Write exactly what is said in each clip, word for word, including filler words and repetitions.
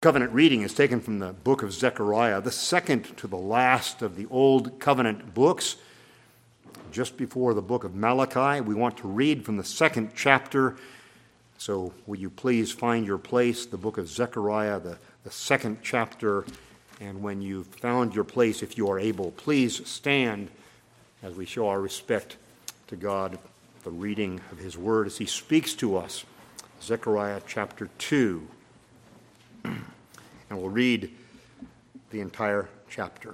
Covenant reading is taken from the book of Zechariah, the second to the last of the Old Covenant books, just before the book of Malachi. We want to read from the second chapter, so will you please find your place, the book of Zechariah, the, the second chapter, and when you've found your place, if you are able, please stand as we show our respect to God, the reading of his word as he speaks to us. Zechariah chapter two. And we'll read the entire chapter.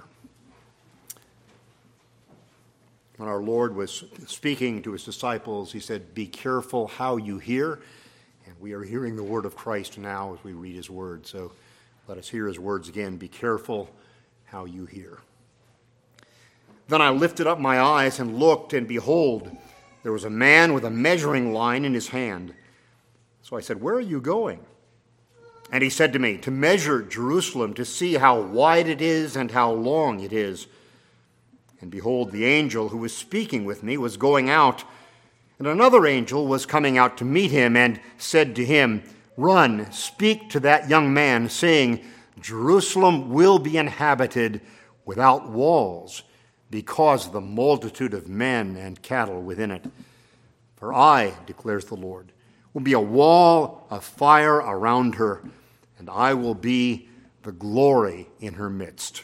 When our Lord was speaking to his disciples, he said, "Be careful how you hear." And we are hearing the word of Christ now as we read his word. So let us hear his words again. Be careful how you hear. Then I lifted up my eyes and looked, and behold, there was a man with a measuring line in his hand. So I said, "Where are you going?" And he said to me, "To measure Jerusalem, to see how wide it is and how long it is." And behold, the angel who was speaking with me was going out, and another angel was coming out to meet him and said to him, "Run, speak to that young man, saying, Jerusalem will be inhabited without walls, because of the multitude of men and cattle within it. For I, declares the Lord, will be a wall of fire around her, and I will be the glory in her midst.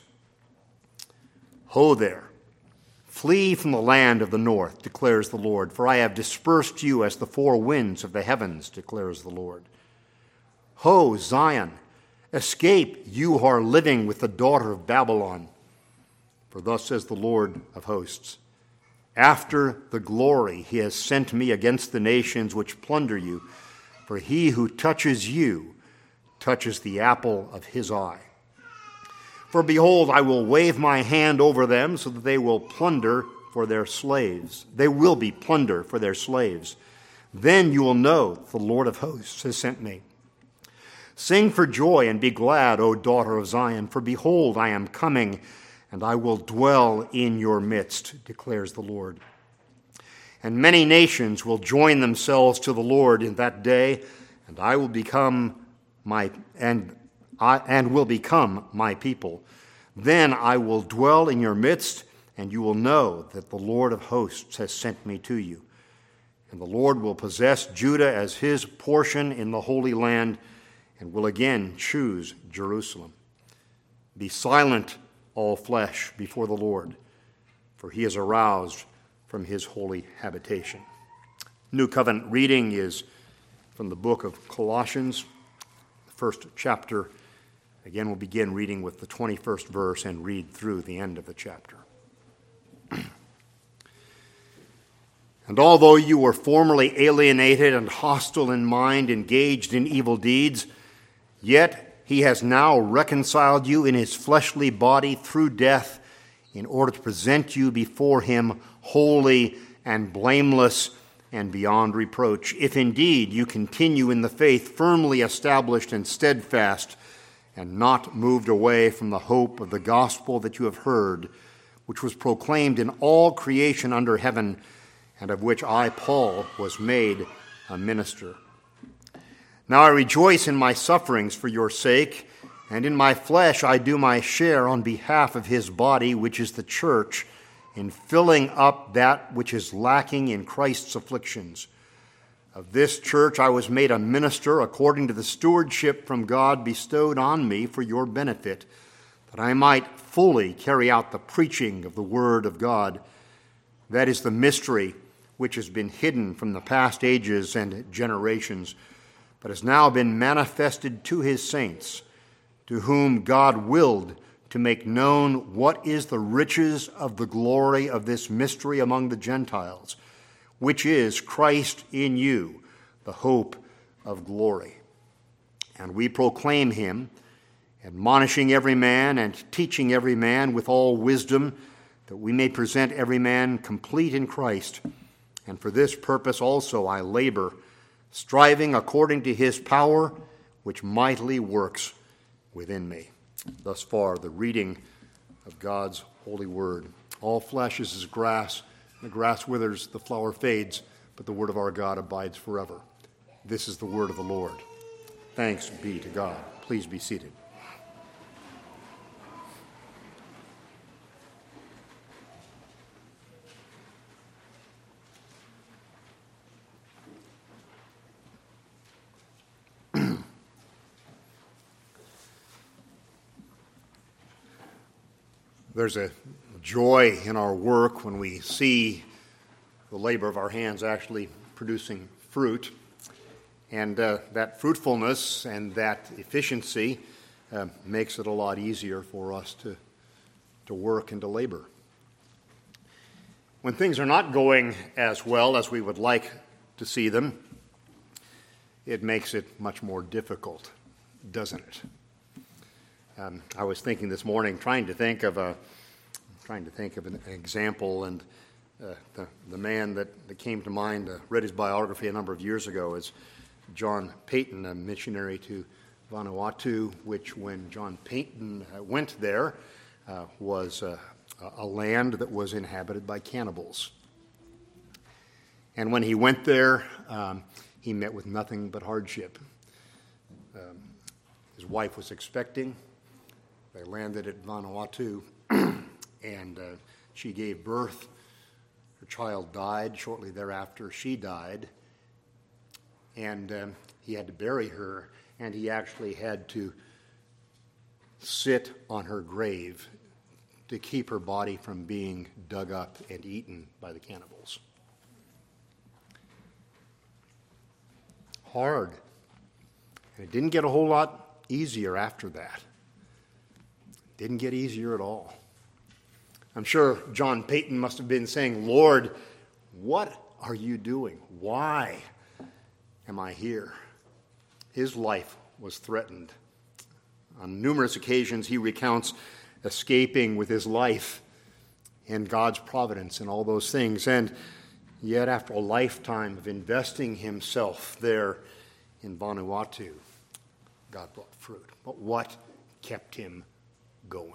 Ho there, flee from the land of the north, declares the Lord, for I have dispersed you as the four winds of the heavens, declares the Lord. Ho, Zion, escape, you who are living with the daughter of Babylon. For thus says the Lord of hosts, after the glory he has sent me against the nations which plunder you, for he who touches you touches the apple of his eye. For behold, I will wave my hand over them so that they will plunder for their slaves. They will be plunder for their slaves. Then you will know the Lord of hosts has sent me. Sing for joy and be glad, O daughter of Zion, for behold, I am coming, and I will dwell in your midst, declares the Lord. And many nations will join themselves to the Lord in that day, and I will become my and I and will become my people. Then I will dwell in your midst, and you will know that the Lord of hosts has sent me to you. And the Lord will possess Judah as his portion in the Holy Land, and will again choose Jerusalem. Be silent, all flesh, before the Lord, for he is aroused from his holy habitation. New Covenant reading is from the book of Colossians, the first chapter. Again, we'll begin reading with the twenty-first verse and read through the end of the chapter. And although you were formerly alienated and hostile in mind, engaged in evil deeds, yet he has now reconciled you in his fleshly body through death in order to present you before him holy and blameless and beyond reproach, if indeed you continue in the faith firmly established and steadfast, and not moved away from the hope of the gospel that you have heard, which was proclaimed in all creation under heaven, and of which I, Paul, was made a minister. Now I rejoice in my sufferings for your sake, and in my flesh I do my share on behalf of his body, which is the church, in filling up that which is lacking in Christ's afflictions. Of this church I was made a minister according to the stewardship from God bestowed on me for your benefit, that I might fully carry out the preaching of the word of God. That is the mystery which has been hidden from the past ages and generations, but has now been manifested to his saints, to whom God willed to make known what is the riches of the glory of this mystery among the Gentiles, which is Christ in you, the hope of glory. And we proclaim him, admonishing every man and teaching every man with all wisdom, that we may present every man complete in Christ. And for this purpose also I labor, striving according to his power, which mightily works within me. Thus far, the reading of God's holy word. All flesh is as grass. The grass withers, the flower fades, but the word of our God abides forever. This is the word of the Lord. Thanks be to God. Please be seated. There's a joy in our work when we see the labor of our hands actually producing fruit. And uh, that fruitfulness and that efficiency uh, makes it a lot easier for us to, to work and to labor. When things are not going as well as we would like to see them, it makes it much more difficult, doesn't it? Um, I was thinking this morning, trying to think of a, trying to think of an example, and uh, the the man that, that came to mind, uh, read his biography a number of years ago, is John Paton, a missionary to Vanuatu, which, when John Paton uh, went there, uh, was uh, a land that was inhabited by cannibals. And when he went there, um, he met with nothing but hardship. Um, his wife was expecting. They landed at Vanuatu, and uh, she gave birth. Her child died. Shortly thereafter, she died. And um, he had to bury her, and he actually had to sit on her grave to keep her body from being dug up and eaten by the cannibals. Hard. And it didn't get a whole lot easier after that. Didn't get easier at all. I'm sure John Paton must have been saying, "Lord, what are you doing? Why am I here?" His life was threatened. On numerous occasions, he recounts escaping with his life and God's providence and all those things. And yet, after a lifetime of investing himself there in Vanuatu, God brought fruit. But what kept him going?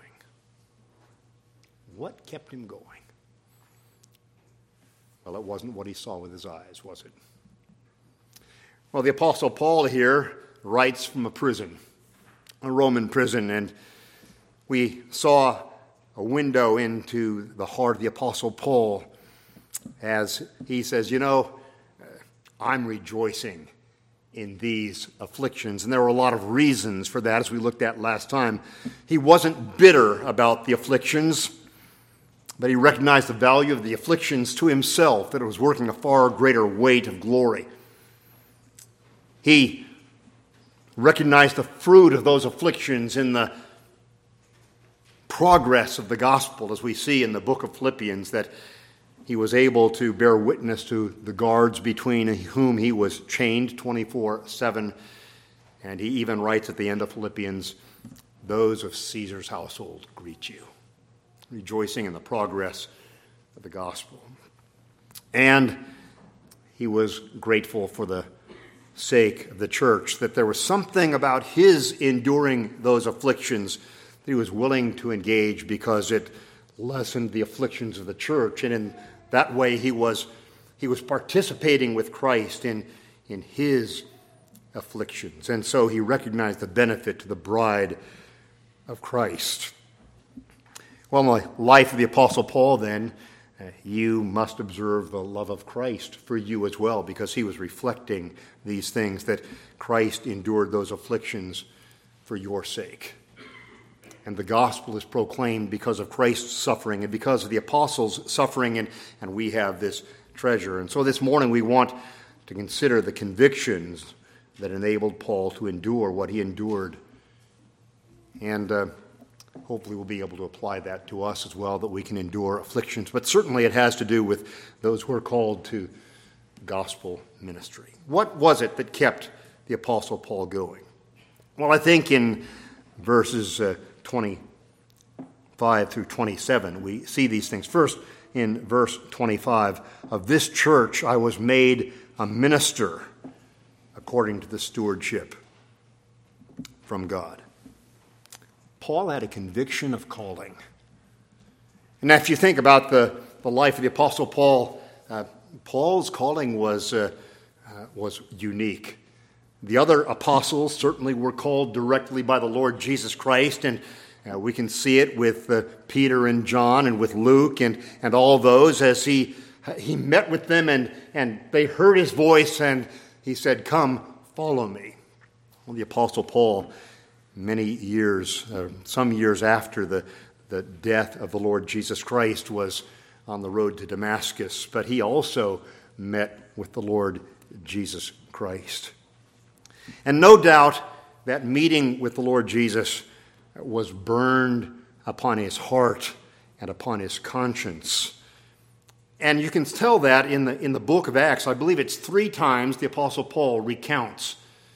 What kept him going? Well, it wasn't what he saw with his eyes, was it? Well, the Apostle Paul here writes from a prison, a Roman prison, and we saw a window into the heart of the Apostle Paul as he says, you know, I'm rejoicing in these afflictions. And there were a lot of reasons for that, as we looked at last time. He wasn't bitter about the afflictions, but he recognized the value of the afflictions to himself, that it was working a far greater weight of glory. He recognized the fruit of those afflictions in the progress of the gospel, as we see in the book of Philippians, that he was able to bear witness to the guards between whom he was chained twenty-four seven. And he even writes at the end of Philippians, "Those of Caesar's household greet you," rejoicing in the progress of the gospel. And he was grateful for the sake of the church, that there was something about his enduring those afflictions that he was willing to engage because it lessened the afflictions of the church. And in that way, he was he was participating with Christ in, in his afflictions. And so he recognized the benefit to the bride of Christ. Well, in the life of the Apostle Paul, then, uh, you must observe the love of Christ for you as well, because he was reflecting these things, that Christ endured those afflictions for your sake. And the gospel is proclaimed because of Christ's suffering and because of the apostles' suffering, and, and we have this treasure. And so this morning we want to consider the convictions that enabled Paul to endure what he endured. And uh, hopefully we'll be able to apply that to us as well, that we can endure afflictions. But certainly it has to do with those who are called to gospel ministry. What was it that kept the Apostle Paul going? Well, I think in verses uh, twenty-five through twenty-seven, we see these things. First, in verse twenty-five, "Of this church I was made a minister according to the stewardship from God." Paul had a conviction of calling. And if you think about the, the life of the Apostle Paul, uh, Paul's calling was, uh, uh, was unique. The other apostles certainly were called directly by the Lord Jesus Christ, and uh, we can see it with uh, Peter and John and with Luke and, and all those as he he met with them and, and they heard his voice and he said, "Come, follow me." Well, the Apostle Paul, many years, uh, some years after the, the death of the Lord Jesus Christ, was on the road to Damascus, but he also met with the Lord Jesus Christ. And no doubt that meeting with the Lord Jesus was burned upon his heart and upon his conscience. And you can tell that in the, in the book of Acts. I believe it's three times the Apostle Paul recounts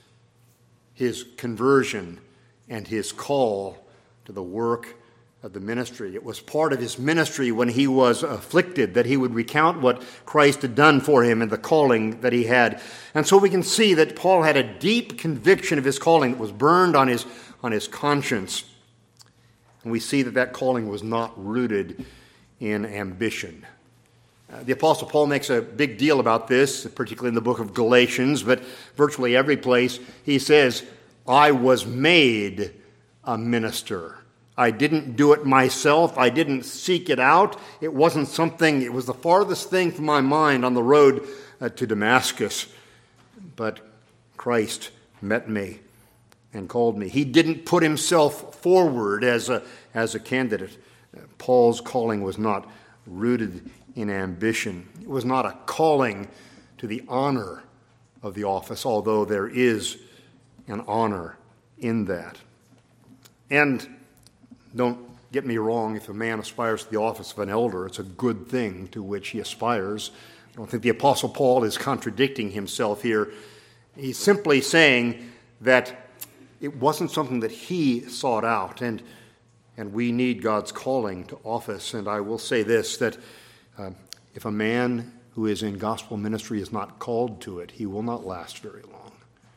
his conversion and his call to the work of the ministry. It was part of his ministry when he was afflicted that he would recount what Christ had done for him and the calling that he had. And so we can see that Paul had a deep conviction of his calling that was burned on his, on his conscience. And we see that that calling was not rooted in ambition. Uh, the Apostle Paul makes a big deal about this, particularly in the book of Galatians, but virtually every place he says, "I was made a minister." I didn't do it myself. I didn't seek it out. It wasn't something, it was the farthest thing from my mind on the road uh, to Damascus. But Christ met me and called me. He didn't put himself forward as a, as a candidate. Uh, Paul's calling was not rooted in ambition. It was not a calling to the honor of the office, although there is an honor in that. And don't get me wrong, if a man aspires to the office of an elder, it's a good thing to which he aspires. I don't think the Apostle Paul is contradicting himself here. He's simply saying that it wasn't something that he sought out, and, and we need God's calling to office. And I will say this, that uh, if a man who is in gospel ministry is not called to it, he will not last very long,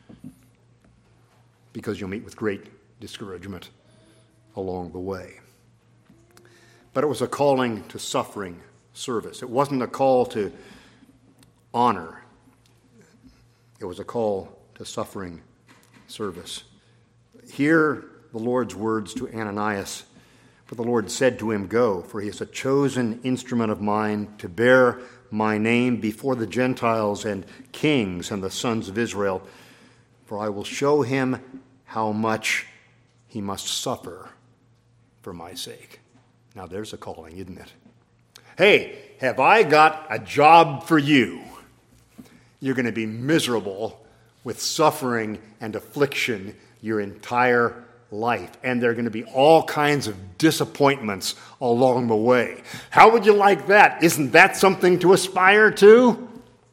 because you'll meet with great discouragement along the way. But it was a calling to suffering service. It wasn't a call to honor. It was a call to suffering service. Hear the Lord's words to Ananias. For the Lord said to him, "Go, for he is a chosen instrument of mine to bear my name before the Gentiles and kings and the sons of Israel. For I will show him how much he must suffer for my sake." Now there's a calling, isn't it? Hey, have I got a job for you? You're going to be miserable with suffering and affliction your entire life. And there are going to be all kinds of disappointments along the way. How would you like that? Isn't that something to aspire to?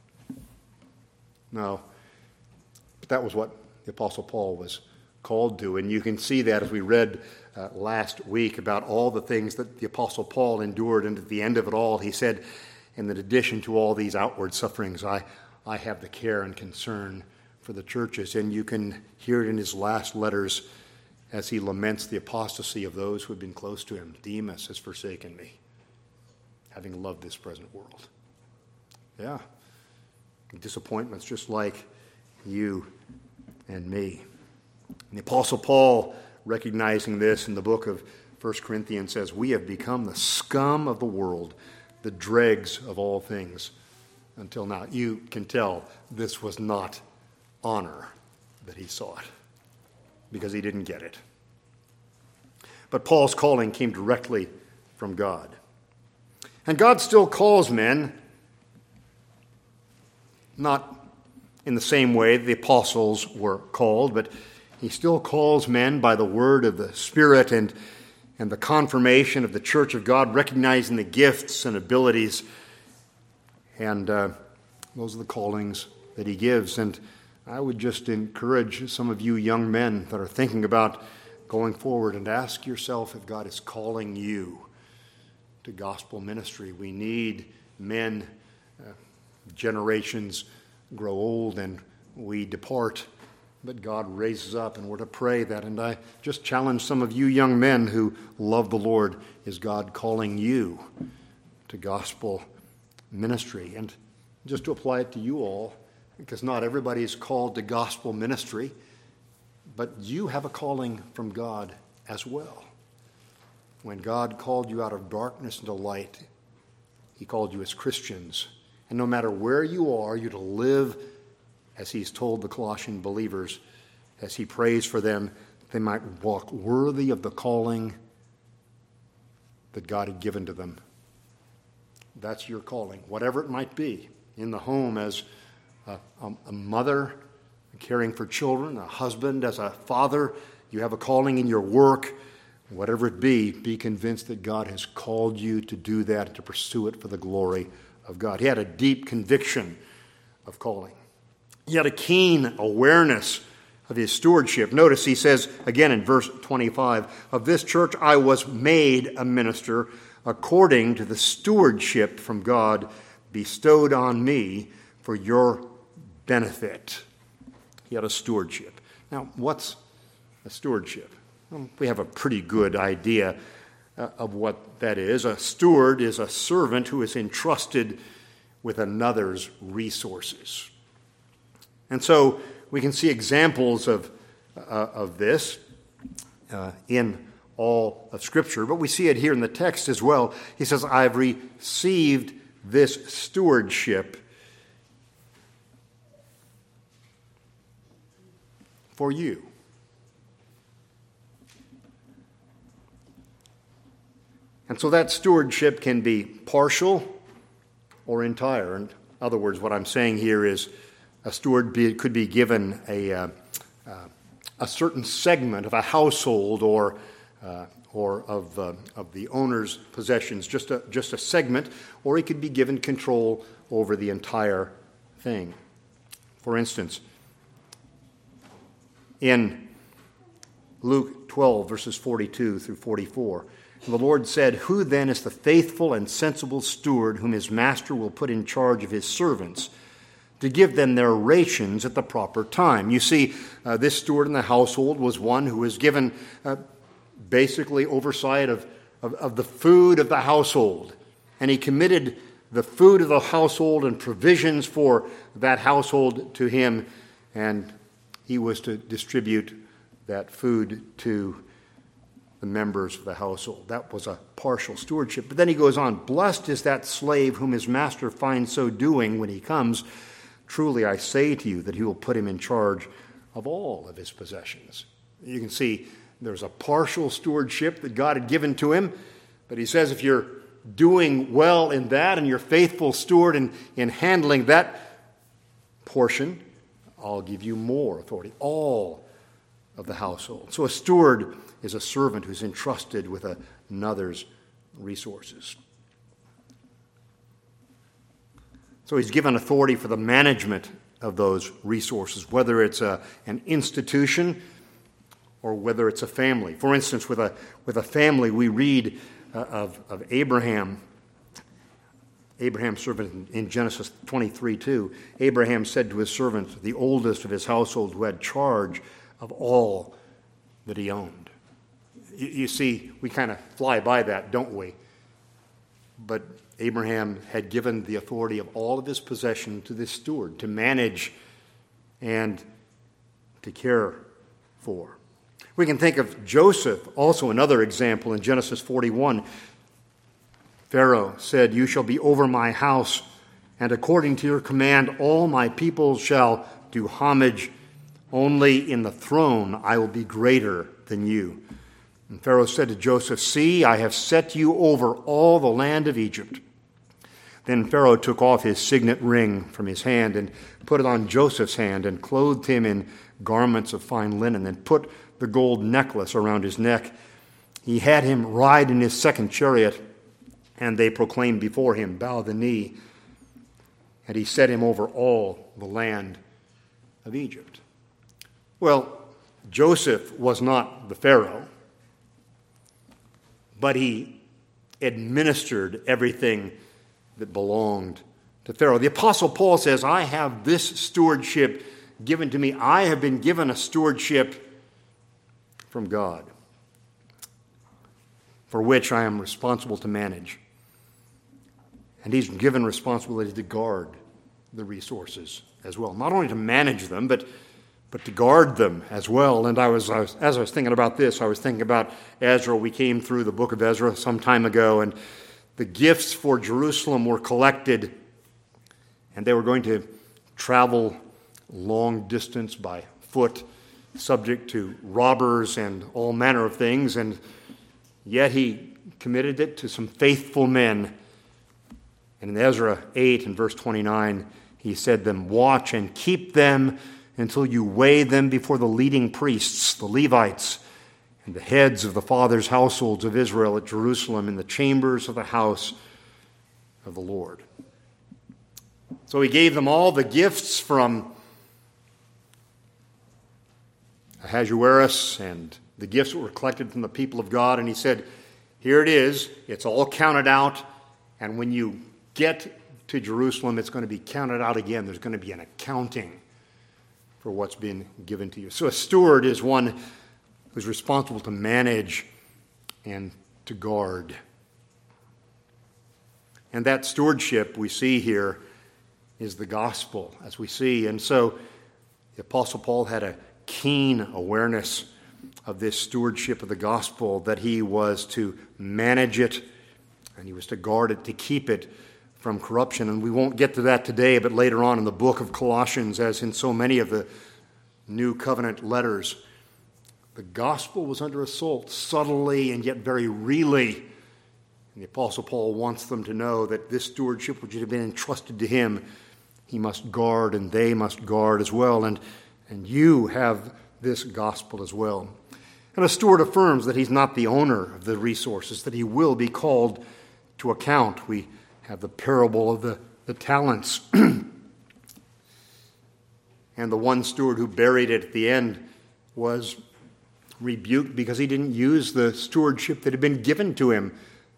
No. But that was what the Apostle Paul was called to. And you can see that as we read uh, last week about all the things that the Apostle Paul endured. And at the end of it all, he said, in addition to all these outward sufferings, I, I have the care and concern for the churches. And you can hear it in his last letters as he laments the apostasy of those who have been close to him. "Demas has forsaken me, having loved this present world." Yeah. Disappointments just like you and me. And the Apostle Paul, recognizing this in the book of First Corinthians, says, "We have become the scum of the world, the dregs of all things until now." You can tell this was not honor that he sought, because he didn't get it. But Paul's calling came directly from God. And God still calls men, not in the same way the apostles were called, but he still calls men by the word of the Spirit and, and the confirmation of the church of God, recognizing the gifts and abilities. And uh, those are the callings that he gives. And I would just encourage some of you young men that are thinking about going forward and ask yourself if God is calling you to gospel ministry. We need men. Uh, generations grow old and we depart, but God raises up, and we're to pray that. And I just challenge some of you young men who love the Lord, is God calling you to gospel ministry? And just to apply it to you all, because not everybody is called to gospel ministry, but you have a calling from God as well. When God called you out of darkness into light, he called you as Christians. And no matter where you are, you're to live as he's told the Colossian believers, as he prays for them, they might walk worthy of the calling that God had given to them. That's your calling, whatever it might be. In the home as a, a, a mother caring for children, a husband as a father, you have a calling in your work. Whatever it be, be convinced that God has called you to do that and to pursue it for the glory of God. He had a deep conviction of calling. He had a keen awareness of his stewardship. Notice he says again in verse twenty-five, of this church I was made a minister according to the stewardship from God bestowed on me for your benefit. He had a stewardship. Now, what's a stewardship? Well, we have a pretty good idea uh, of what that is. A steward is a servant who is entrusted with another's resources. And so we can see examples of, uh, of this uh, in all of Scripture, but we see it here in the text as well. He says, I've received this stewardship for you. And so that stewardship can be partial or entire. In other words, what I'm saying here is a steward be, could be given a, uh, uh, a certain segment of a household or uh, or of uh, of the owner's possessions, just a just a segment, or he could be given control over the entire thing. For instance, in Luke twelve, verses forty-two through forty-four, the Lord said, who then is the faithful and sensible steward whom his master will put in charge of his servants to give them their rations at the proper time? You see, uh, this steward in the household was one who was given uh, basically oversight of, of, of the food of the household. And he committed the food of the household and provisions for that household to him, and he was to distribute that food to the members of the household. That was a partial stewardship. But then he goes on, blessed is that slave whom his master finds so doing when he comes. Truly I say to you that he will put him in charge of all of his possessions. You can see there's a partial stewardship that God had given to him, but he says if you're doing well in that and you're faithful steward in, in handling that portion, I'll give you more authority, all of the household. So a steward is a servant who's entrusted with another's resources. So he's given authority for the management of those resources, whether it's a, an institution or whether it's a family. For instance, with a with a family, we read uh, of, of Abraham, Abraham's servant in Genesis twenty-three two. Abraham said to his servant, the oldest of his household, who had charge of all that he owned. You, you see, we kind of fly by that, don't we? But Abraham had given the authority of all of his possession to this steward to manage and to care for. We can think of Joseph, also another example in Genesis forty-one. Pharaoh said, you shall be over my house, and according to your command all my people shall do homage. Only in the throne I will be greater than you. And Pharaoh said to Joseph, see, I have set you over all the land of Egypt. Then Pharaoh took off his signet ring from his hand and put it on Joseph's hand and clothed him in garments of fine linen and put the gold necklace around his neck. He had him ride in his second chariot, and they proclaimed before him, bow the knee. And he set him over all the land of Egypt. Well, Joseph was not the Pharaoh, but he administered everything that belonged to Pharaoh. The Apostle Paul says, I have this stewardship given to me. I have been given a stewardship from God, for which I am responsible to manage. And he's given responsibility to guard the resources as well. Not only to manage them, but but to guard them as well. And I was, I was as I was thinking about this, I was thinking about Ezra. We came through the book of Ezra some time ago, and the gifts for Jerusalem were collected, and they were going to travel long distance by foot, subject to robbers and all manner of things, and yet he committed it to some faithful men. And in Ezra eight and verse twenty-nine, he said them, "Watch and keep them until you weigh them before the leading priests, the Levites, and the heads of the fathers' households of Israel at Jerusalem in the chambers of the house of the Lord." So he gave them all the gifts from Ahasuerus and the gifts that were collected from the people of God, and he said, here it is, it's all counted out, and when you get to Jerusalem, it's going to be counted out again. There's going to be an accounting for what's been given to you. So a steward is one who's responsible to manage and to guard. And that stewardship we see here is the gospel, as we see. And so the Apostle Paul had a keen awareness of this stewardship of the gospel, that he was to manage it and he was to guard it, to keep it from corruption. And we won't get to that today, but later on in the book of Colossians, as in so many of the New Covenant letters, the gospel was under assault, subtly and yet very really. And the Apostle Paul wants them to know that this stewardship which had been entrusted to him, he must guard, and they must guard as well. And, and you have this gospel as well. And a steward affirms that he's not the owner of the resources, that he will be called to account. We have the parable of the, the talents. And the one steward who buried it at the end was rebuked because he didn't use the stewardship that had been given to him.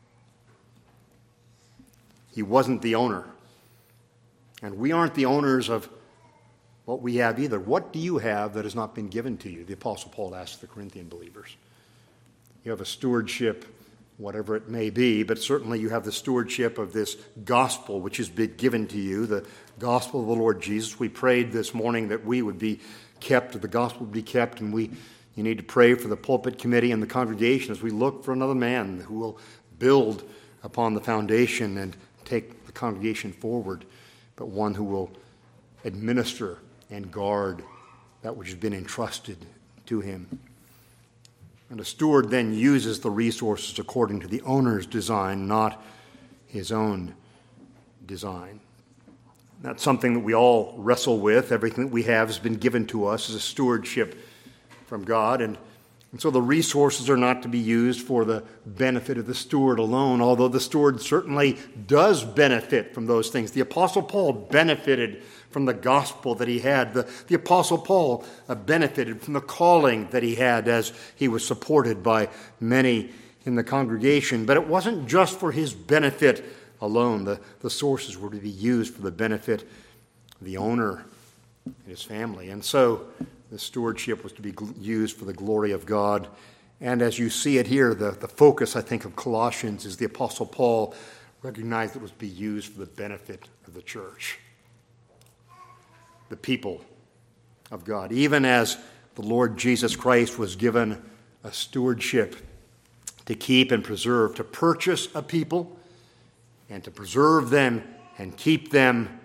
He wasn't the owner. And we aren't the owners of what we have either. What do you have that has not been given to you? The Apostle Paul asked the Corinthian believers. You have a stewardship, whatever it may be, but certainly you have the stewardship of this gospel which has been given to you, the gospel of the Lord Jesus. We prayed this morning that we would be kept, the gospel would be kept, and we you need to pray for the pulpit committee and the congregation as we look for another man who will build upon the foundation and take the congregation forward, but one who will administer and guard that which has been entrusted to him. And a steward then uses the resources according to the owner's design, not his own design. That's something that we all wrestle with. Everything that we have has been given to us as a stewardship from God. And, and so the resources are not to be used for the benefit of the steward alone, although the steward certainly does benefit from those things. The Apostle Paul benefited from the gospel that he had. The, the Apostle Paul uh, benefited from the calling that he had as he was supported by many in the congregation. But it wasn't just for his benefit alone. The, the sources were to be used for the benefit of the owner and his family. And so the stewardship was to be gl- used for the glory of God. And as you see it here, the, the focus, I think, of Colossians is the Apostle Paul recognized it was to be used for the benefit of the church, the people of God. Even as the Lord Jesus Christ was given a stewardship to keep and preserve, to purchase a people and to preserve them and keep them.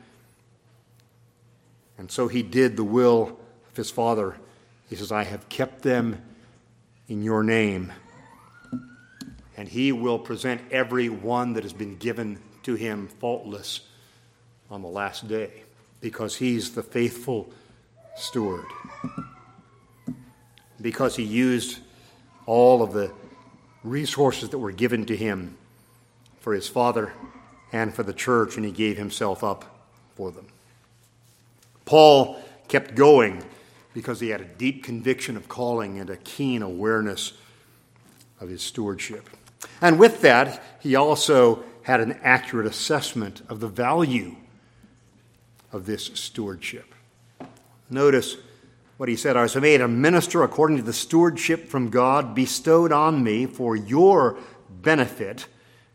And so he did the will of his Father. He says, I have kept them in your name. And he will present every one that has been given to him faultless on the last day, because he's the faithful steward. Because he used all of the resources that were given to him for his Father and for the church, and he gave himself up for them. Paul kept going because he had a deep conviction of calling and a keen awareness of his stewardship. And with that, he also had an accurate assessment of the value of this stewardship. Notice what he said, I was made a minister according to the stewardship from God bestowed on me for your benefit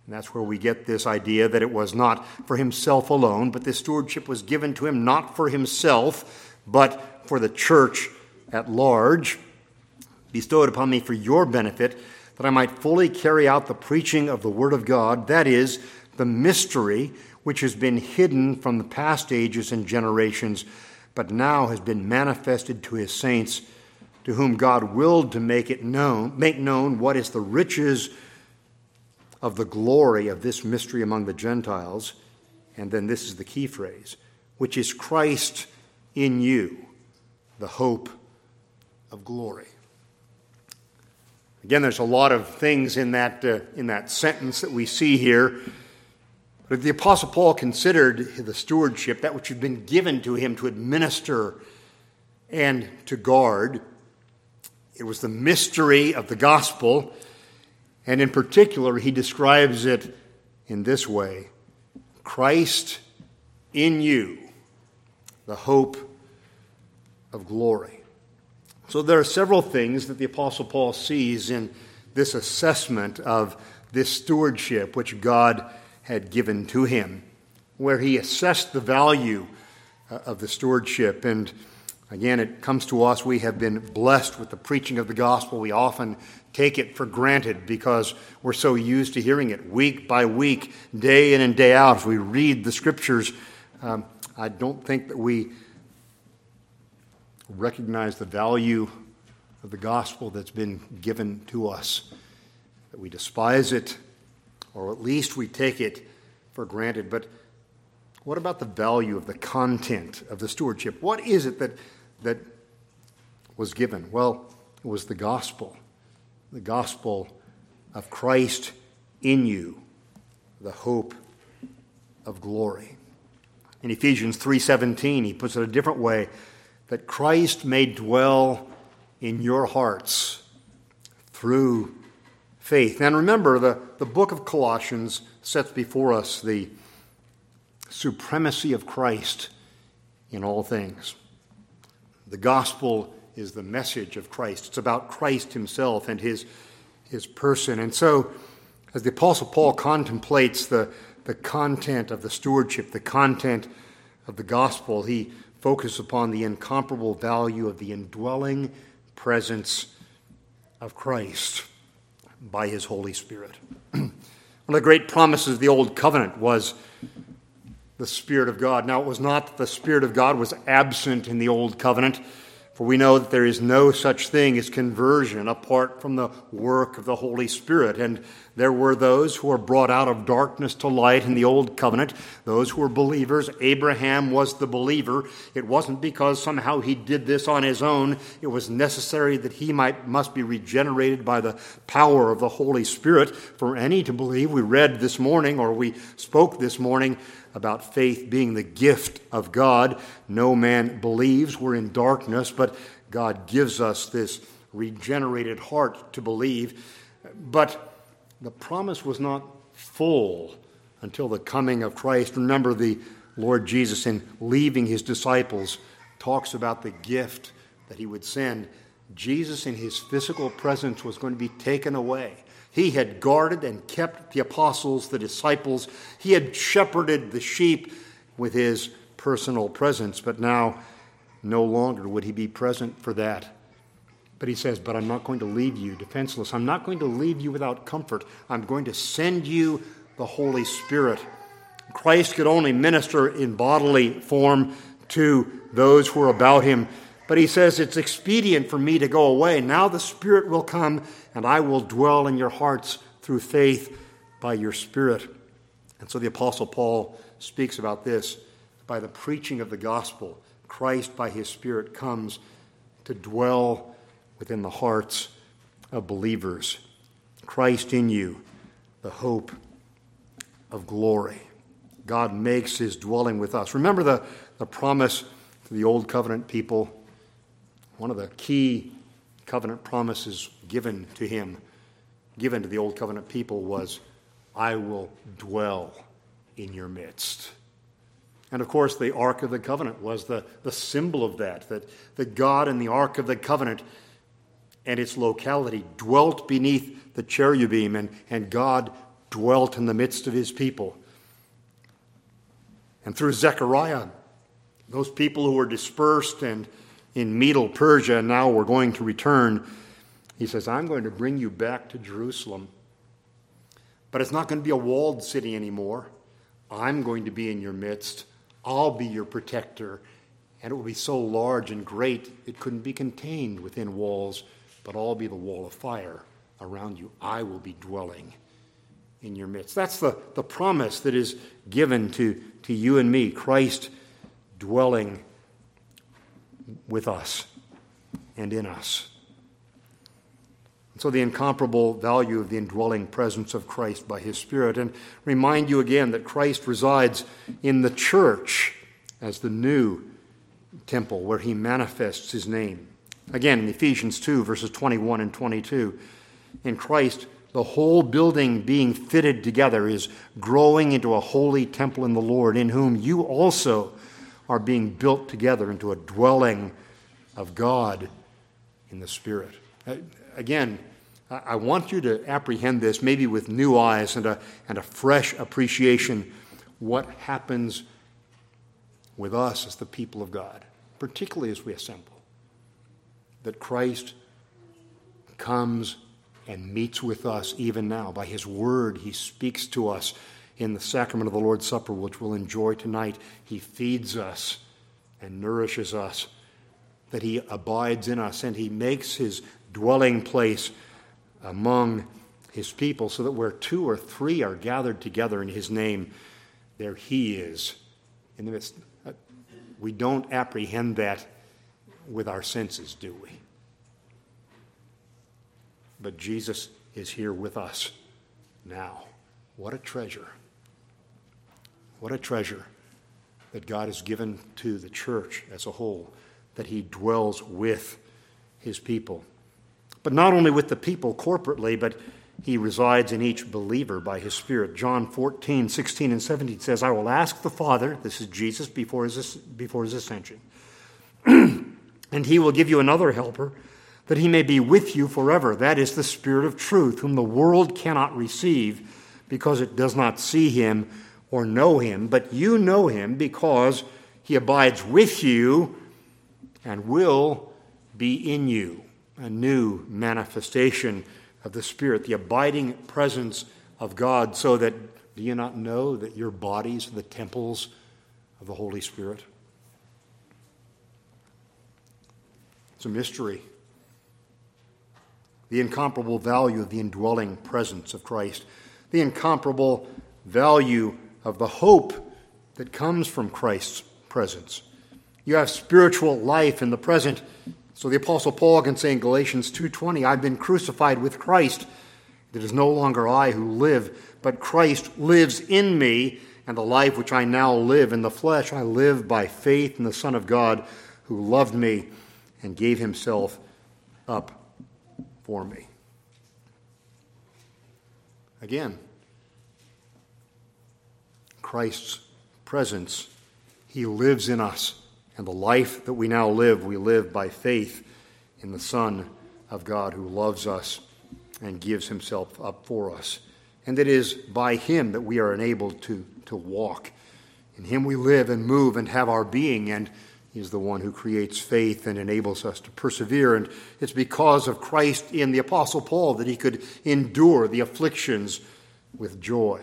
And that's where we get this idea that it was not for himself alone, but this stewardship was given to him not for himself, but for the church at large, bestowed upon me for your benefit, that I might fully carry out the preaching of the word of God, that is, the mystery which has been hidden from the past ages and generations, but now has been manifested to his saints, to whom God willed to make it known, make known what is the riches of the glory of this mystery among the Gentiles. And then this is the key phrase, which is Christ in you, the hope of glory. Again, there's a lot of things in that uh, in that sentence that we see here. But the Apostle Paul considered the stewardship, that which had been given to him to administer and to guard. It was the mystery of the gospel, and in particular, he describes it in this way: Christ in you, the hope of glory. So there are several things that the Apostle Paul sees in this assessment of this stewardship which God had given to him, where he assessed the value uh, of the stewardship. And again, it comes to us, we have been blessed with the preaching of the gospel. We often take it for granted because we're so used to hearing it week by week, day in and day out. As we read the scriptures, um, I don't think that we recognize the value of the gospel that's been given to us, that we despise it, or at least we take it for granted. But what about the value of the content of the stewardship? What is it that that was given? Well, it was the gospel, the gospel of Christ in you, the hope of glory. In Ephesians three seventeen, he puts it a different way, that Christ may dwell in your hearts through faith. And remember, the, the book of Colossians sets before us the supremacy of Christ in all things. The gospel is the message of Christ. It's about Christ himself and his, his person. And so, as the Apostle Paul contemplates the, the content of the stewardship, the content of the gospel, he focuses upon the incomparable value of the indwelling presence of Christ by his Holy Spirit. One of the great promises of the Old Covenant was the Spirit of God. Now, it was not that the Spirit of God was absent in the Old Covenant, for we know that there is no such thing as conversion apart from the work of the Holy Spirit. And there were those who were brought out of darkness to light in the Old Covenant, those who were believers. Abraham was the believer. It wasn't because somehow he did this on his own. It was necessary that he might must be regenerated by the power of the Holy Spirit for any to believe. We read this morning, or we spoke this morning, about faith being the gift of God. No man believes. We're in darkness, but God gives us this regenerated heart to believe. But the promise was not full until the coming of Christ. Remember, the Lord Jesus, in leaving his disciples, talks about the gift that he would send. Jesus, in his physical presence, was going to be taken away. He had guarded and kept the apostles, the disciples. He had shepherded the sheep with his personal presence, but now no longer would he be present for that. But he says, but I'm not going to leave you defenseless. I'm not going to leave you without comfort. I'm going to send you the Holy Spirit. Christ could only minister in bodily form to those who are about him. But he says, it's expedient for me to go away. Now the Spirit will come, and I will dwell in your hearts through faith by your Spirit. And so the Apostle Paul speaks about this. By the preaching of the gospel, Christ by his Spirit comes to dwell within the hearts of believers. Christ in you, the hope of glory. God makes his dwelling with us. Remember the, the promise to the Old Covenant people. One of the key covenant promises given to him, given to the Old Covenant people, was, I will dwell in your midst. And of course, the Ark of the Covenant was the, the symbol of that, that, that God in the Ark of the Covenant and its locality dwelt beneath the cherubim, and, and God dwelt in the midst of his people. And through Zechariah, those people who were dispersed and in Medo Persia now were going to return, he says, I'm going to bring you back to Jerusalem. But it's not going to be a walled city anymore. I'm going to be in your midst. I'll be your protector. And it will be so large and great it couldn't be contained within walls, but I'll be the wall of fire around you. I will be dwelling in your midst. That's the, the promise that is given to, to you and me, Christ dwelling with us and in us. And so the incomparable value of the indwelling presence of Christ by his Spirit. And remind you again that Christ resides in the church as the new temple where he manifests his name. Again, in Ephesians two, verses twenty-one and twenty-two, in Christ, the whole building being fitted together is growing into a holy temple in the Lord, in whom you also are being built together into a dwelling of God in the Spirit. Again, I want you to apprehend this maybe with new eyes and a, and a fresh appreciation what happens with us as the people of God, particularly as we assemble. That Christ comes and meets with us even now. By his word, he speaks to us in the sacrament of the Lord's Supper, which we'll enjoy tonight. He feeds us and nourishes us, that he abides in us, and he makes his dwelling place among his people, so that where two or three are gathered together in his name, there he is in the midst. We don't apprehend that with our senses, do we? But Jesus is here with us now. What a treasure. What a treasure that God has given to the church as a whole, that he dwells with his people. But not only with the people corporately, but he resides in each believer by his Spirit. John fourteen, sixteen, and seventeen says, I will ask the Father, this is Jesus before his, before his ascension, and he will give you another helper, that he may be with you forever. That is the Spirit of truth, whom the world cannot receive, because it does not see him or know him. But you know him, because he abides with you and will be in you. A new manifestation of the Spirit, the abiding presence of God, so that, do you not know that your bodies are the temples of the Holy Spirit? It's a mystery. The incomparable value of the indwelling presence of Christ, the incomparable value of the hope that comes from Christ's presence. You have spiritual life in the present. So the Apostle Paul can say in Galatians two twenty, I've been crucified with Christ. It is no longer I who live, but Christ lives in me, and the life which I now live in the flesh, I live by faith in the Son of God, who loved me and gave himself up for me. Again, Christ's presence, he lives in us. And the life that we now live, we live by faith in the Son of God, who loves us and gives himself up for us. And it is by him that we are enabled to, to walk. In him we live and move and have our being, and he is the one who creates faith and enables us to persevere. And it's because of Christ in the Apostle Paul that he could endure the afflictions with joy.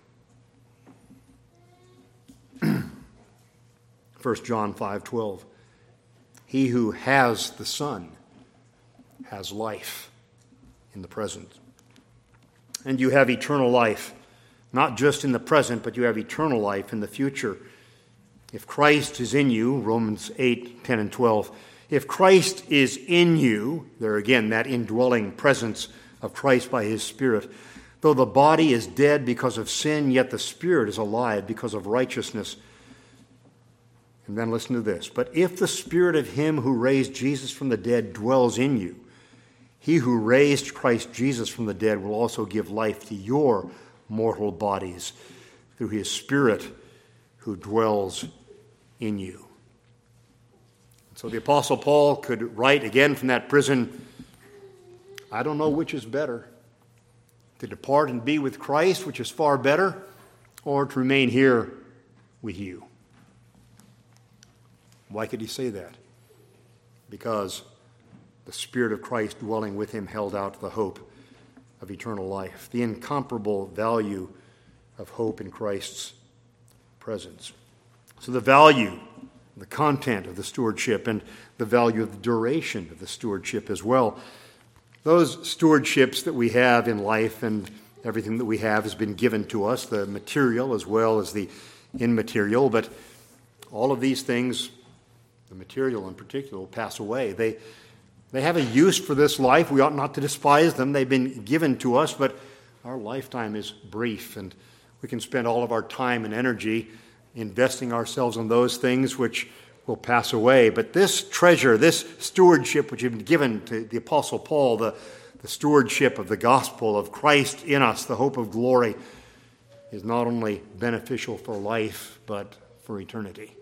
First John five twelve. He who has the Son has life in the present. And you have eternal life, not just in the present, but you have eternal life in the future. If Christ is in you, Romans eight, ten, and twelve, if Christ is in you, there again, that indwelling presence of Christ by his Spirit, though the body is dead because of sin, yet the Spirit is alive because of righteousness. And then listen to this. But if the Spirit of him who raised Jesus from the dead dwells in you, he who raised Christ Jesus from the dead will also give life to your mortal bodies through his Spirit who dwells in you. So the Apostle Paul could write again from that prison, I don't know which is better, to depart and be with Christ, which is far better, or to remain here with you. Why could he say that? Because the Spirit of Christ dwelling with him held out the hope of eternal life, the incomparable value of hope in Christ's presence. So the value, the content of the stewardship, and the value of the duration of the stewardship as well. Those stewardships that we have in life and everything that we have has been given to us, the material as well as the immaterial, but all of these things, the material in particular, will pass away. They They have a use for this life. We ought not to despise them. They've been given to us, but our lifetime is brief, and we can spend all of our time and energy investing ourselves in those things which will pass away. But this treasure, this stewardship which has been given to the Apostle Paul, the, the stewardship of the gospel of Christ in us, the hope of glory, is not only beneficial for life, but for eternity.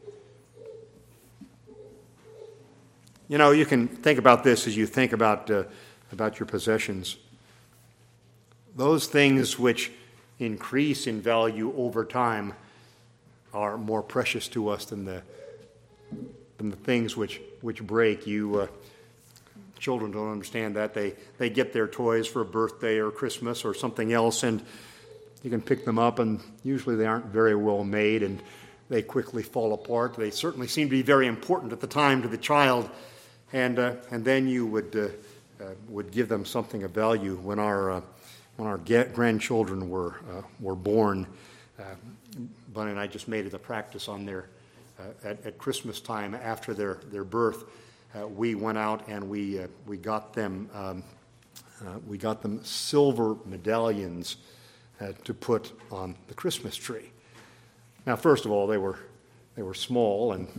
You know, you can think about this as you think about uh, about your possessions. Those things which increase in value over time are more precious to us than the than the things which which break. You uh, children don't understand that. They they get their toys for a birthday or Christmas or something else, and you can pick them up, and usually they aren't very well made, and they quickly fall apart. They certainly seem to be very important at the time to the child. And uh, and then you would uh, uh, would give them something of value. When our uh, when our get grandchildren were uh, were born, uh, Bunny and I just made it a practice on their uh, at, at Christmas time after their their birth. Uh, we went out and we uh, we got them um, uh, we got them silver medallions uh, to put on the Christmas tree. Now, first of all, they were they were small and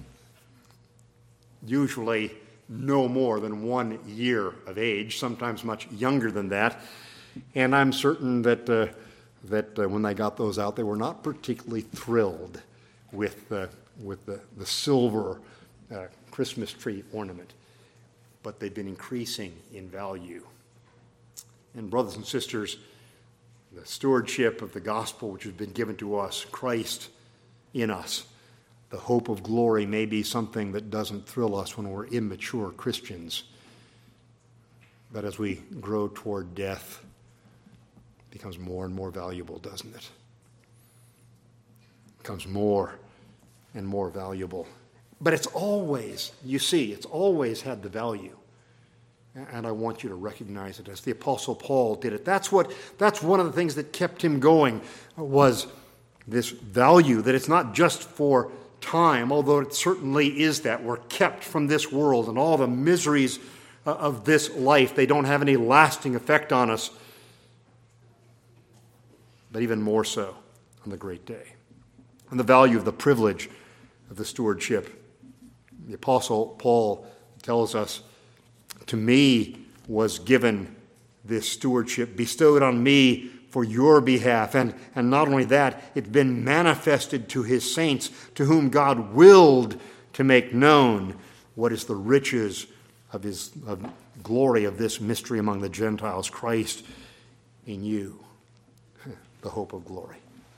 usually no more than one year of age, sometimes much younger than that. And I'm certain that uh, that uh, when they got those out, they were not particularly thrilled with uh, with the, the silver uh, Christmas tree ornament. But they've been increasing in value. And brothers and sisters, the stewardship of the gospel which has been given to us, Christ in us, the hope of glory, may be something that doesn't thrill us when we're immature Christians. But as we grow toward death, it becomes more and more valuable, doesn't it? It becomes more and more valuable. But it's always, you see, it's always had the value. And I want you to recognize it as the Apostle Paul did it. That's what, that's one of the things that kept him going, was this value, that it's not just for time, although it certainly is that. We're kept from this world and all the miseries of this life. They don't have any lasting effect on us, but even more so on the great day. And the value of the privilege of the stewardship. The Apostle Paul tells us, to me was given this stewardship, bestowed on me for your behalf. And, and not only that, it's been manifested to his saints, to whom God willed to make known what is the riches of his of glory of this mystery among the Gentiles, Christ in you, the hope of glory.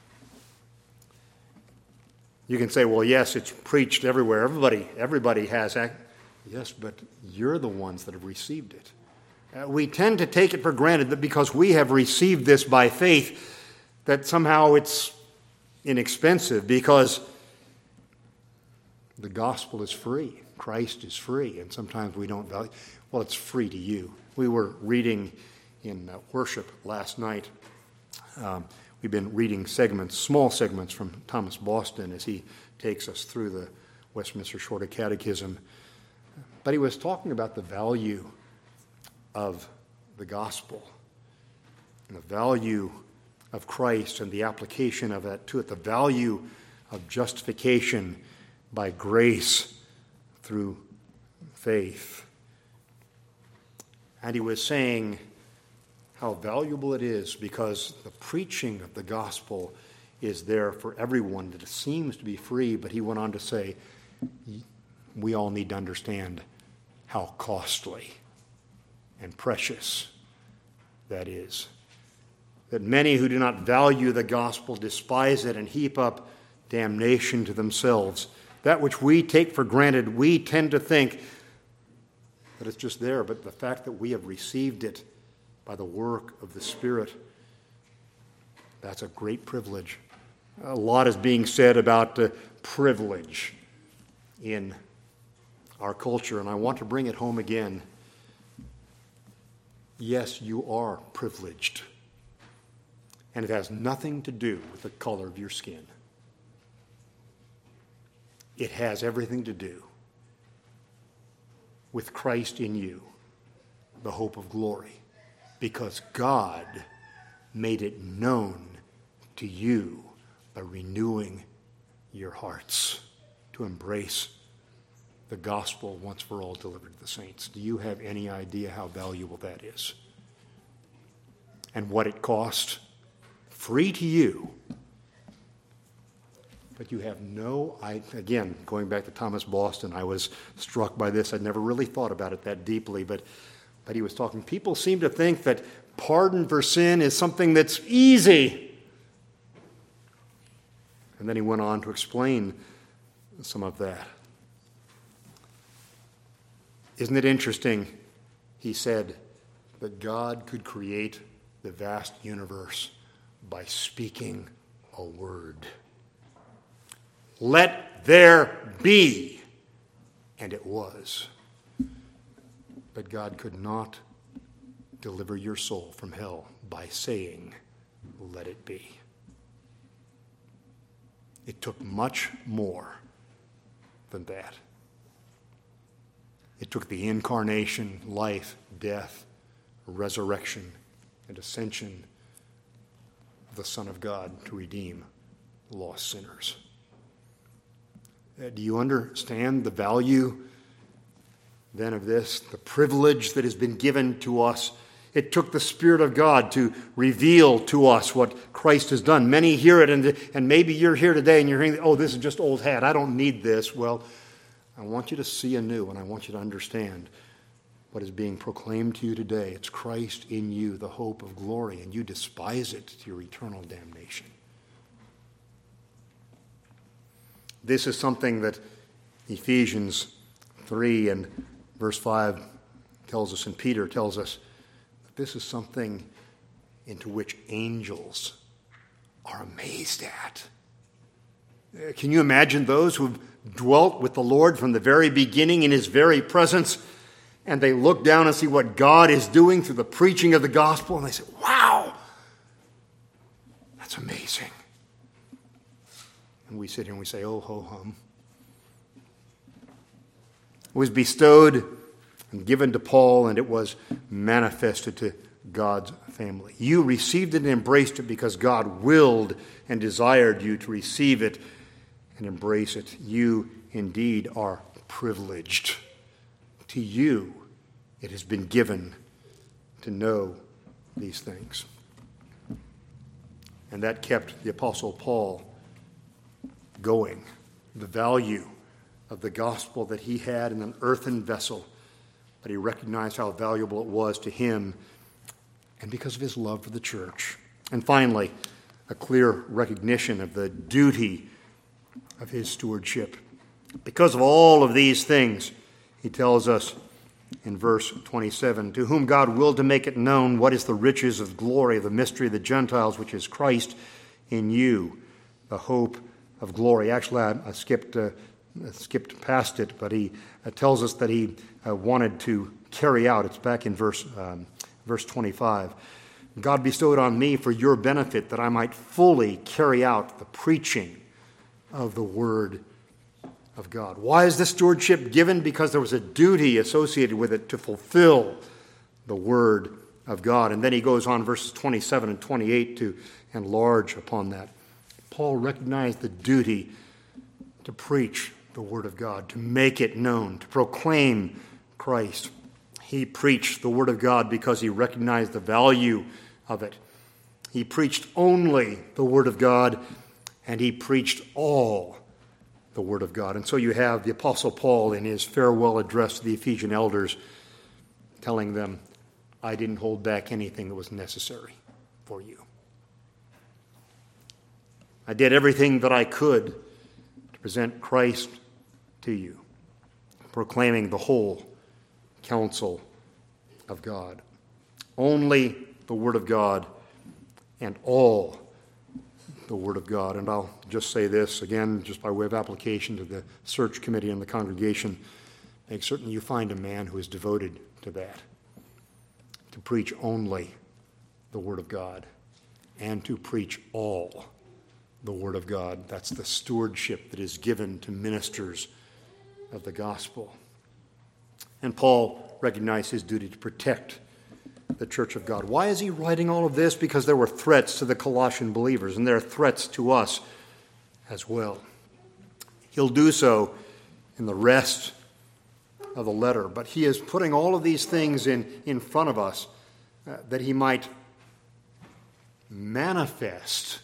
You can say, well, yes, it's preached everywhere. Everybody, everybody has. Yes, but you're the ones that have received it. Uh, we tend to take it for granted that because we have received this by faith, that somehow it's inexpensive, because the gospel is free. Christ is free, and sometimes we don't value. Well, it's free to you. We were reading in uh, worship last night. Um, we've been reading segments, small segments from Thomas Boston as he takes us through the Westminster Shorter Catechism. But he was talking about the value of the gospel and the value of Christ and the application of that to it, the value of justification by grace through faith. And he was saying how valuable it is because the preaching of the gospel is there for everyone, that it seems to be free. But he went on to say, we all need to understand how costly and precious that is. that many who do not value the gospel despise it and heap up damnation to themselves. That which we take for granted, we tend to think that it's just there, but the fact that we have received it by the work of the Spirit, that's a great privilege. A lot is being said about uh, privilege in our culture, and I want to bring it home again. Yes, you are privileged, and it has nothing to do with the color of your skin. It has everything to do with Christ in you, the hope of glory, because God made it known to you by renewing your hearts to embrace the gospel once for all delivered to the saints. Do you have any idea how valuable that is? And what it cost? Free to you. But you have no, I, again, going back to Thomas Boston, I was struck by this. I'd never really thought about it that deeply, but, but he was talking. People seem to think that pardon for sin is something that's easy. And then he went on to explain some of that. Isn't it interesting, he said, that God could create the vast universe by speaking a word. Let there be, and it was. But God could not deliver your soul from hell by saying, let it be. It took much more than that. It took the incarnation, life, death, resurrection, and ascension of the Son of God to redeem lost sinners. Uh, do you understand the value then of this, the privilege that has been given to us? It took the Spirit of God to reveal to us what Christ has done. Many hear it, and, and maybe you're here today and you're hearing, oh, this is just old hat. I don't need this. Well, I want you to see anew, and I want you to understand what is being proclaimed to you today. It's Christ in you, the hope of glory, and you despise it to your eternal damnation. This is something that Ephesians three and verse five tells us, and Peter tells us, that this is something into which angels are amazed at. Can you imagine those who have dwelt with the Lord from the very beginning in his very presence, and they look down and see what God is doing through the preaching of the gospel, and they say, wow, that's amazing. And we sit here and we say, oh, ho, hum. It was bestowed and given to Paul, and it was manifested to God's family. You received it and embraced it because God willed and desired you to receive it and embrace it. You indeed are privileged. To you it has been given to know these things. And that kept the Apostle Paul going. The value of the gospel that he had in an earthen vessel, but he recognized how valuable it was to him, and because of his love for the church. And finally, a clear recognition of the duty of his stewardship. Because of all of these things, he tells us in verse twenty-seven, to whom God willed to make it known what is the riches of glory of the mystery of the Gentiles, which is Christ in you, the hope of glory. Actually, I, I skipped uh, skipped past it, but he uh, tells us that he uh, wanted to carry out. It's back in verse um, verse twenty-five. God bestowed on me for your benefit that I might fully carry out the preaching of the word of God. Why is this stewardship given? Because there was a duty associated with it to fulfill the word of God. And then he goes on, verses twenty-seven and twenty-eight, to enlarge upon that. Paul recognized the duty to preach the word of God, to make it known, to proclaim Christ. He preached the word of God because he recognized the value of it. He preached only the word of God, and he preached all the word of God. And so you have the Apostle Paul in his farewell address to the Ephesian elders telling them, I didn't hold back anything that was necessary for you. I did everything that I could to present Christ to you, proclaiming the whole counsel of God. Only the Word of God and all the Word of God. And I'll just say this again, just by way of application to the search committee and the congregation. Make certain you find a man who is devoted to that, to preach only the Word of God and to preach all the Word of God. That's the stewardship that is given to ministers of the gospel. And Paul recognized his duty to protect the church of God. Why is he writing all of this? Because there were threats to the Colossian believers, and there are threats to us as well. He'll do so in the rest of the letter, but he is putting all of these things in, in front of us uh, that he might manifest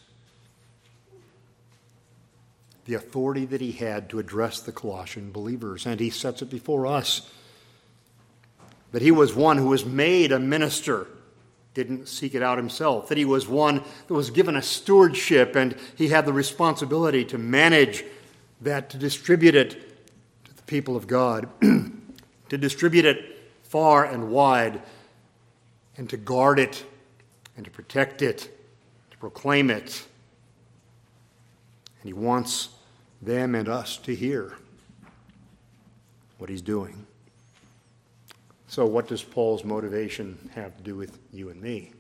the authority that he had to address the Colossian believers, and he sets it before us. That he was one who was made a minister, didn't seek it out himself. That he was one that was given a stewardship, and he had the responsibility to manage that, to distribute it to the people of God, to distribute it far and wide, and to guard it, and to protect it, to proclaim it. And he wants them and us to hear what he's doing. So what does Paul's motivation have to do with you and me?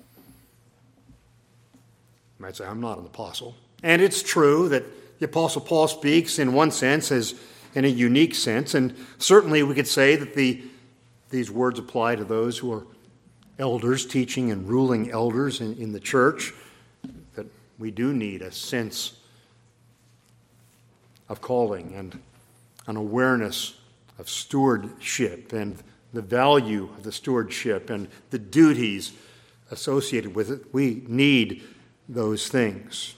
You might say, I'm not an apostle. And it's true that the Apostle Paul speaks in one sense as in a unique sense, and certainly we could say that the these words apply to those who are elders, teaching and ruling elders in, in the church, that we do need a sense of calling and an awareness of stewardship and the value of the stewardship and the duties associated with it. We need those things.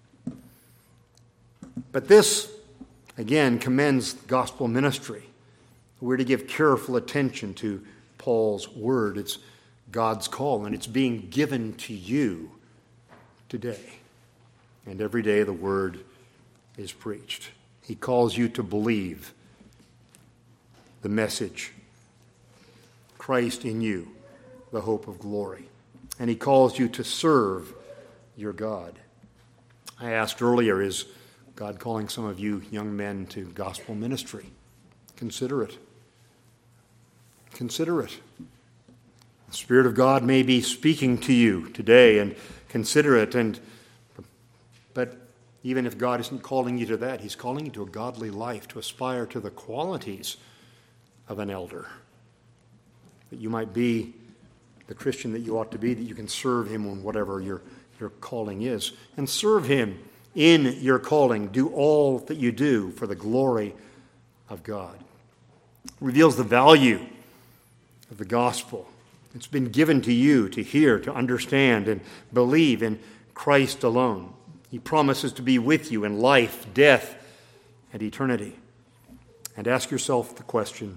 But this, again, commends gospel ministry. We're to give careful attention to Paul's word. It's God's call, and it's being given to you today. And every day the word is preached. He calls you to believe the message, Christ in you, the hope of glory. And he calls you to serve your God. I asked earlier, is God calling some of you young men to gospel ministry? Consider it. Consider it. The Spirit of God may be speaking to you today, and consider it. And but even if God isn't calling you to that, he's calling you to a godly life, to aspire to the qualities of an elder, that you might be the Christian that you ought to be, that you can serve him in whatever your, your calling is. And serve him in your calling. Do all that you do for the glory of God. It reveals the value of the gospel. It's been given to you to hear, to understand, and believe in Christ alone. He promises to be with you in life, death, and eternity. And ask yourself the question,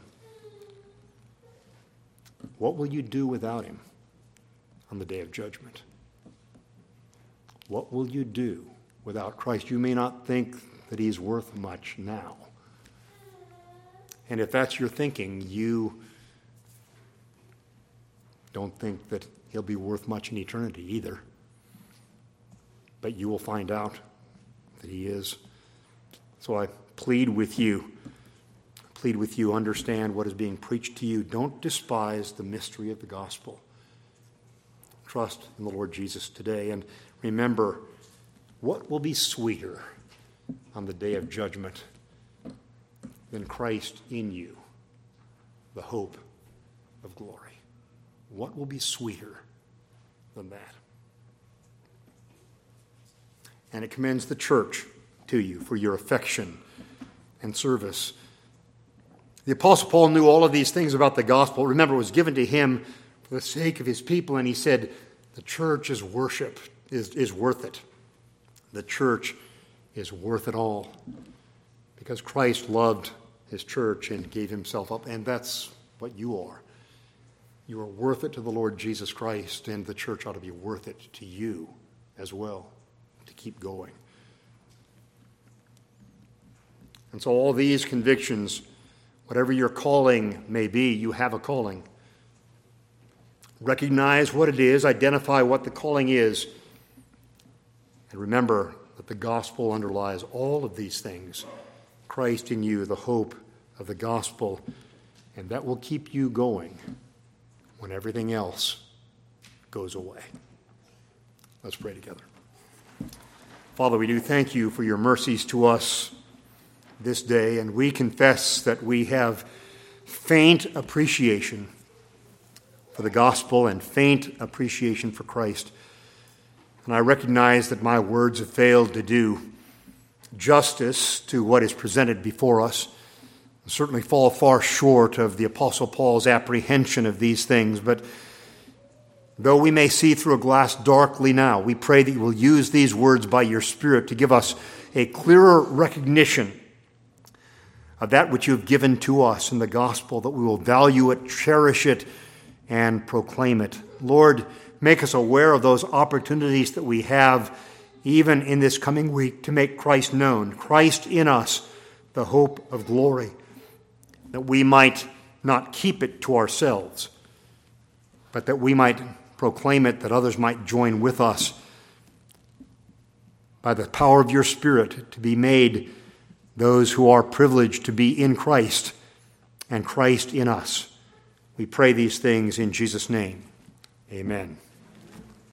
what will you do without him on the day of judgment? What will you do without Christ? You may not think that he's worth much now. And if that's your thinking, you don't think that he'll be worth much in eternity either. But you will find out that he is. So I plead with you, plead with you, understand what is being preached to you. Don't despise the mystery of the gospel. Trust in the Lord Jesus today, and remember, what will be sweeter on the day of judgment than Christ in you, the hope of glory? What will be sweeter than that? And it commends the church to you for your affection and service. The Apostle Paul knew all of these things about the gospel. Remember, it was given to him for the sake of his people, and he said, the church is worship, is, is worth it. The church is worth it all because Christ loved his church and gave himself up, and that's what you are. You are worth it to the Lord Jesus Christ, and the church ought to be worth it to you as well, to keep going. And so all these convictions, whatever your calling may be, you have a calling. Recognize what it is, identify what the calling is, and remember that the gospel underlies all of these things. Christ in you, the hope of the gospel, and that will keep you going when everything else goes away. Let's pray together. Father, we do thank you for your mercies to us this day, and we confess that we have faint appreciation for the gospel and faint appreciation for Christ. And I recognize that my words have failed to do justice to what is presented before us, and certainly fall far short of the Apostle Paul's apprehension of these things. But though we may see through a glass darkly now, we pray that you will use these words by your Spirit to give us a clearer recognition of that which you have given to us in the gospel, that we will value it, cherish it, and proclaim it. Lord, make us aware of those opportunities that we have even in this coming week to make Christ known, Christ in us, the hope of glory, that we might not keep it to ourselves, but that we might proclaim it, that others might join with us by the power of your Spirit to be made those who are privileged to be in Christ and Christ in us. We pray these things in Jesus' name. Amen.